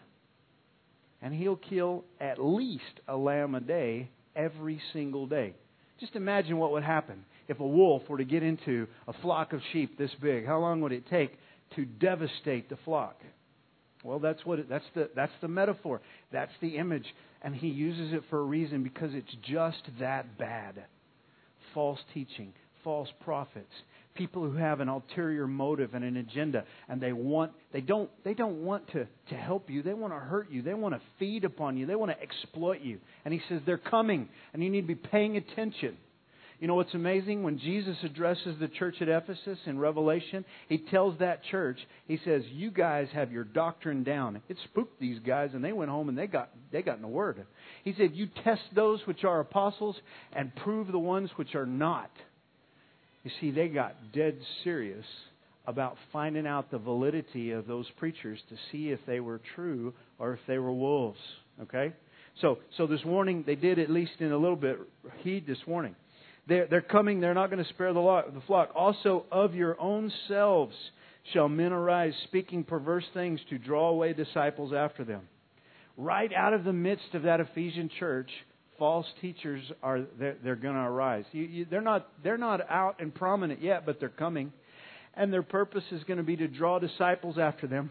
And he'll kill at least a lamb a day every single day. Just imagine what would happen if a wolf were to get into a flock of sheep this big. How long would it take to devastate the flock? Well, that's what it, that's the that's the metaphor. That's the image. And he uses it for a reason, because it's just that bad. False teaching, false prophets, people who have an ulterior motive and an agenda, and they want they don't they don't want to, to help you. They want to hurt you. They want to feed upon you. They want to exploit you. And he says they're coming, and you need to be paying attention. You know what's amazing? When Jesus addresses the church at Ephesus in Revelation, he tells that church, he says, you guys have your doctrine down. It spooked these guys, and they went home and they got they got in the Word. He said, you test those which are apostles and prove the ones which are not. You see, they got dead serious about finding out the validity of those preachers to see if they were true or if they were wolves. Okay? So, so this warning, they did at least in a little bit heed this warning. They're, they're coming. They're not going to spare the, lo- the flock. Also, of your own selves shall men arise, speaking perverse things to draw away disciples after them. Right out of the midst of that Ephesian church, false teachers are they're, they're going to arise. You, you, they're not they're not out and prominent yet, but they're coming, and their purpose is going to be to draw disciples after them.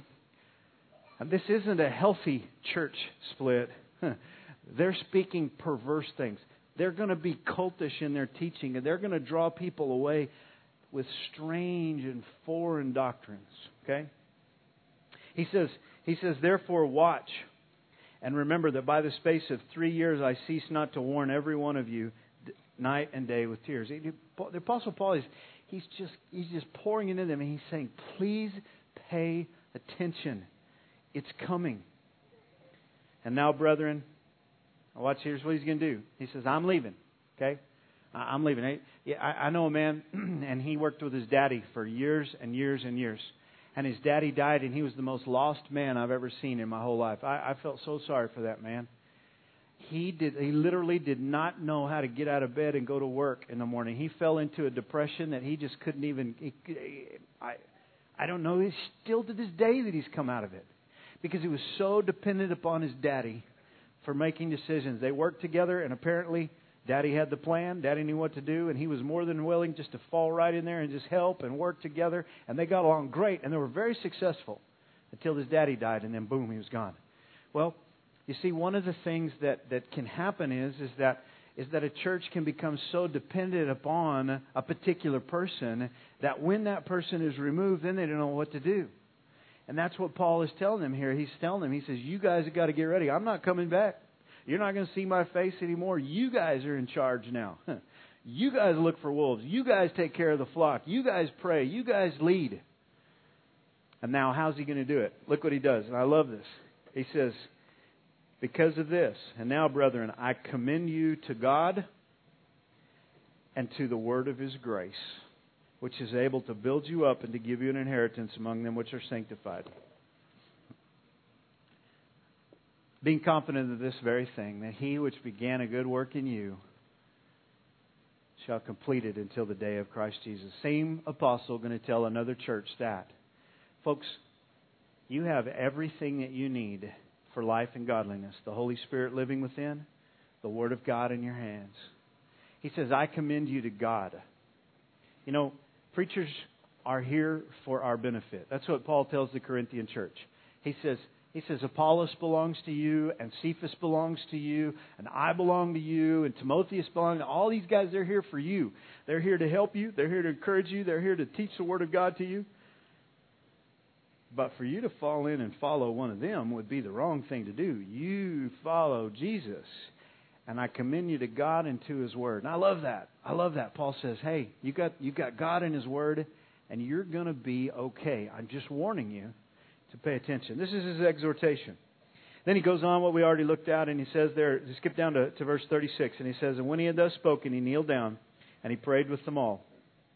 And this isn't a healthy church split. They're speaking perverse things. They're going to be cultish in their teaching, and they're going to draw people away with strange and foreign doctrines. Okay? He says, he says, therefore watch, and remember that by the space of three years I cease not to warn every one of you night and day with tears. The Apostle Paul is he's just he's just pouring it into them, and he's saying, please pay attention. It's coming. And now, brethren, watch, here's what he's going to do. He says, I'm leaving. Okay? I'm leaving. I, I know a man, and he worked with his daddy for years and years and years. And his daddy died, and he was the most lost man I've ever seen in my whole life. I, I felt so sorry for that man. He did. He literally did not know how to get out of bed and go to work in the morning. He fell into a depression that he just couldn't even... He, I, I don't know. It's still to this day that he's come out of it. Because he was so dependent upon his daddy for making decisions. They worked together, and apparently Daddy had the plan. Daddy knew what to do, and he was more than willing just to fall right in there and just help and work together. And they got along great, and they were very successful until his daddy died, and then boom, he was gone. Well, you see, one of the things that, that can happen is is that is that a church can become so dependent upon a particular person that when that person is removed, then they don't know what to do. And that's what Paul is telling them here. He's telling them, he says, you guys have got to get ready. I'm not coming back. You're not going to see my face anymore. You guys are in charge now. You guys look for wolves. You guys take care of the flock. You guys pray. You guys lead. And now, how's he going to do it? Look what he does. And I love this. He says, because of this, and now, brethren, I commend you to God and to the word of His grace, which is able to build you up and to give you an inheritance among them which are sanctified. Being confident of this very thing, that He which began a good work in you shall complete it until the day of Christ Jesus. Same apostle going to tell another church that. Folks, you have everything that you need for life and godliness. The Holy Spirit living within, the Word of God in your hands. He says, I commend you to God. You know, preachers are here for our benefit. That's what Paul tells the Corinthian church. He says, He says, Apollos belongs to you, and Cephas belongs to you, and I belong to you, and Timotheus belongs to all these guys. They're here for you. They're here to help you. They're here to encourage you. They're here to teach the Word of God to you. But for you to fall in and follow one of them would be the wrong thing to do. You follow Jesus. And I commend you to God and to His Word. And I love that. I love that. Paul says, hey, you got you got God and His Word, and you're going to be okay. I'm just warning you to pay attention. This is his exhortation. Then he goes on what we already looked at, and he says there, skip down to, to verse thirty-six, and he says, and when he had thus spoken, he kneeled down, and he prayed with them all.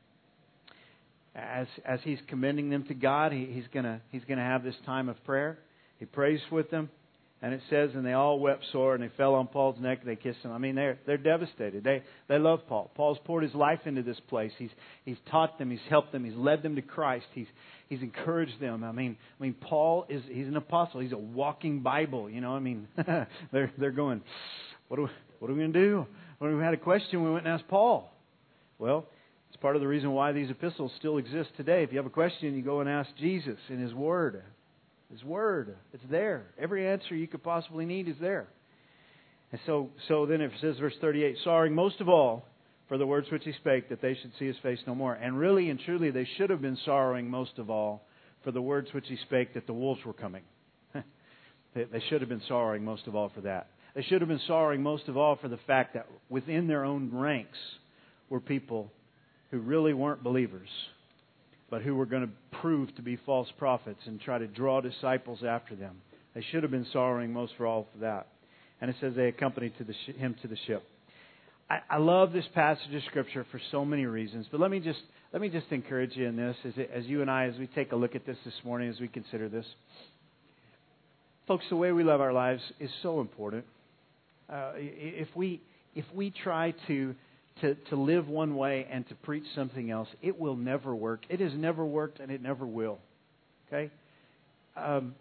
As as he's commending them to God, he, he's gonna he's gonna have this time of prayer. He prays with them, and it says, and they all wept sore, and they fell on Paul's neck, and they kissed him. I mean, they're they're devastated. They they love Paul. Paul's poured his life into this place. He's he's taught them. He's helped them. He's led them to Christ. He's he's encouraged them. I mean, I mean, Paul is he's an apostle. He's a walking Bible. You know, I mean, they're they're going, what do we, what are we going to do? When we had a question, we went and asked Paul. Well, it's part of the reason why these epistles still exist today. If you have a question, you go and ask Jesus in His Word. His Word, it's there. Every answer you could possibly need is there. And so, so then it says, verse thirty-eight, sorrowing most of all for the words which he spake, that they should see his face no more. And really and truly, they should have been sorrowing most of all for the words which he spake, that the wolves were coming. They should have been sorrowing most of all for that. They should have been sorrowing most of all for the fact that within their own ranks were people who really weren't believers, but who were going to prove to be false prophets and try to draw disciples after them. They should have been sorrowing most for all for that. And it says they accompanied to the sh- him to the ship. I, I love this passage of Scripture for so many reasons, but let me just let me just encourage you in this as, it, as you and I, as we take a look at this this morning, as we consider this. Folks, the way we live our lives is so important. Uh, if we if we try to to, to live one way and to preach something else. It will never work. It has never worked, and it never will. Okay? Um,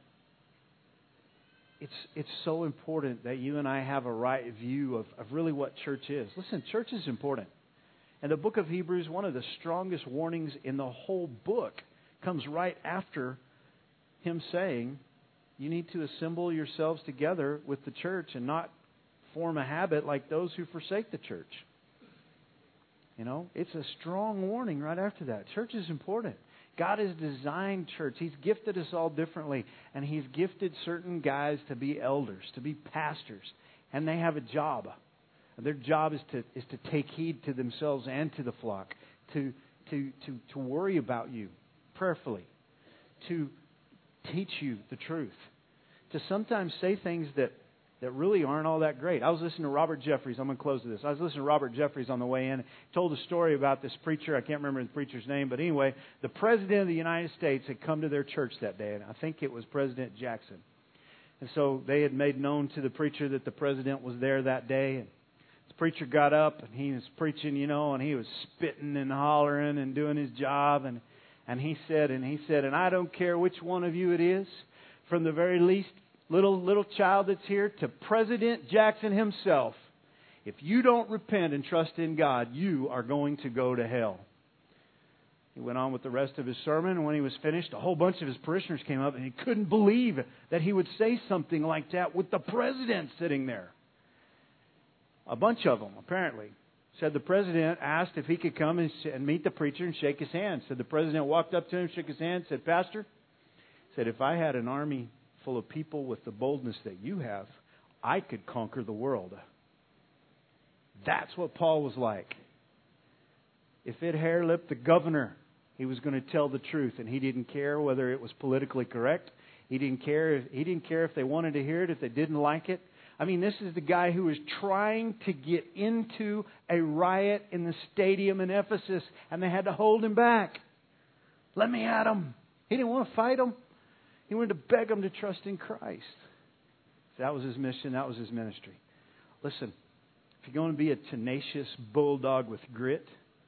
it's it's so important that you and I have a right view of, of really what church is. Listen, church is important. And the book of Hebrews, one of the strongest warnings in the whole book, comes right after him saying, you need to assemble yourselves together with the church and not form a habit like those who forsake the church. You know, it's a strong warning right after that. Church is important. God has designed church. He's gifted us all differently. And He's gifted certain guys to be elders, to be pastors. And they have a job. Their job is to is to take heed to themselves and to the flock, to to to to worry about you prayerfully, to teach you the truth, to sometimes say things that, that really aren't all that great. I was listening to Robert Jeffries. I'm going to close with this. I was listening to Robert Jeffries on the way in. He told a story about this preacher. I can't remember the preacher's name, but anyway, the President of the United States had come to their church that day, and I think it was President Jackson. And so they had made known to the preacher that the President was there that day. And the preacher got up and he was preaching, you know, and he was spitting and hollering and doing his job. And, and he said, and he said, and I don't care which one of you it is, from the very least little little child that's here to President Jackson himself, if you don't repent and trust in God, you are going to go to hell. He went on with the rest of his sermon, and when he was finished, a whole bunch of his parishioners came up, and he couldn't believe that he would say something like that with the President sitting there. A bunch of them, apparently. Said the President asked if he could come and, and meet the preacher and shake his hand. Said the President walked up to him, shook his hand, said, Pastor, said, if I had an army full of people with the boldness that you have, I could conquer the world. That's what Paul was like. If it hair-lipped the governor, he was going to tell the truth, and he didn't care whether it was politically correct. He didn't care if, he didn't care if they wanted to hear it, if they didn't like it. I mean, this is the guy who was trying to get into a riot in the stadium in Ephesus, and they had to hold him back. Let me at him. He didn't want to fight him. He wanted to beg them to trust in Christ. That was his mission. That was his ministry. Listen, if you're going to be a tenacious bulldog with grit,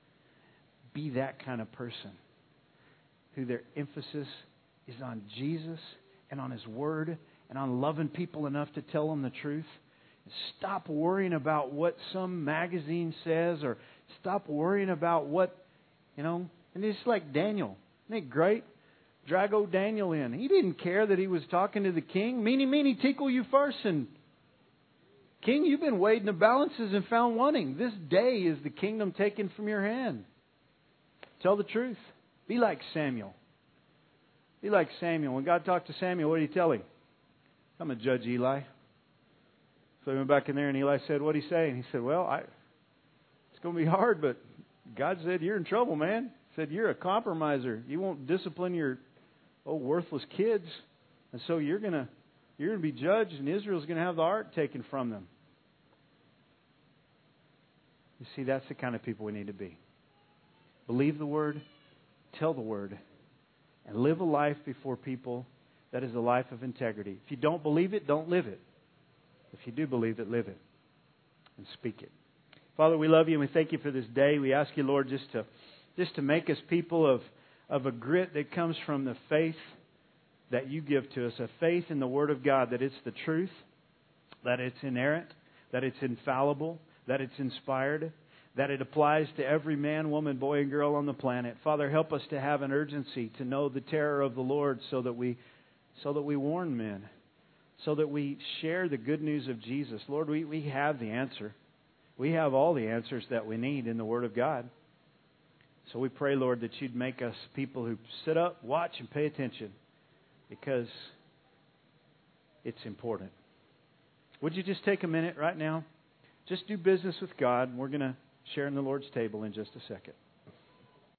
be that kind of person who their emphasis is on Jesus and on His Word and on loving people enough to tell them the truth. Stop worrying about what some magazine says, or stop worrying about what, you know, and it's like Daniel. Isn't it great? Drag old Daniel in. He didn't care that he was talking to the king. Meeny, meeny, tickle you first. And King, you've been weighed in the balances and found wanting. This day is the kingdom taken from your hand. Tell the truth. Be like Samuel. Be like Samuel. When God talked to Samuel, what did He tell him? I'm going to judge Eli. So he went back in there and Eli said, what did he say? And he said, well, I, it's going to be hard, but God said, you're in trouble, man. He said, you're a compromiser. You won't discipline your old worthless kids. And so you're going to you're going to be judged, and Israel's going to have the ark taken from them. You see, that's the kind of people we need to be. Believe the Word, tell the Word, and live a life before people that is a life of integrity. If you don't believe it, don't live it. If you do believe it, live it and speak it. Father, we love You and we thank You for this day. We ask You, Lord, just to just to make us people of, of a grit that comes from the faith that You give to us, a faith in the Word of God, that it's the truth, that it's inerrant, that it's infallible, that it's inspired, that it applies to every man, woman, boy, and girl on the planet. Father, help us to have an urgency to know the terror of the Lord so that we so that we warn men, so that we share the good news of Jesus. Lord, we, we have the answer. We have all the answers that we need in the Word of God. So we pray, Lord, that You'd make us people who sit up, watch, and pay attention, because it's important. Would you just take a minute right now? Just do business with God. We're going to share in the Lord's table in just a second.